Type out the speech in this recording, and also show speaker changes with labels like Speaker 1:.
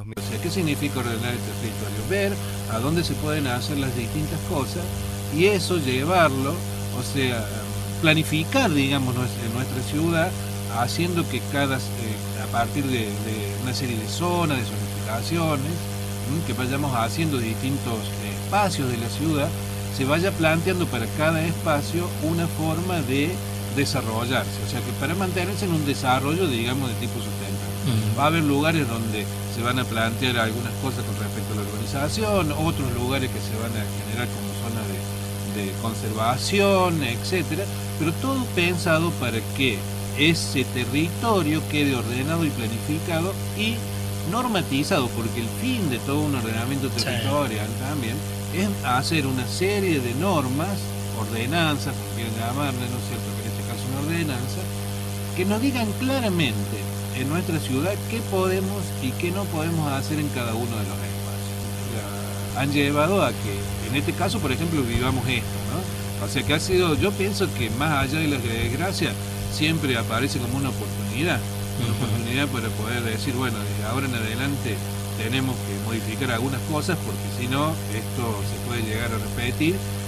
Speaker 1: O sea, ¿qué significa ordenar el territorio? Ver a dónde se pueden hacer las distintas cosas y eso llevarlo, o sea, planificar, digamos, nuestra ciudad, haciendo que a partir de una serie de zonas, de zonificaciones, que vayamos haciendo distintos espacios de la ciudad, se vaya planteando para cada espacio una forma de desarrollarse, o sea que para mantenerse en un desarrollo, digamos, de tipo sustentable. Va a haber lugares donde se van a plantear algunas cosas con respecto a la urbanización, otros lugares que se van a generar como zonas de conservación, etcétera, pero todo pensado para que ese territorio quede ordenado y planificado y normatizado, porque el fin de todo un ordenamiento territorial también es hacer una serie de normas, ordenanzas, como quieran llamarle, ¿no es cierto?, que en este caso una ordenanza, que nos digan claramente en nuestra ciudad qué podemos y qué no podemos hacer en cada uno de los espacios. Han llevado a que, en este caso, por ejemplo, vivamos esto, ¿no? O sea que ha sido, yo pienso que más allá de la desgracia, siempre aparece como una oportunidad para poder decir, bueno, desde ahora en adelante tenemos que modificar algunas cosas porque si no, esto se puede llegar a repetir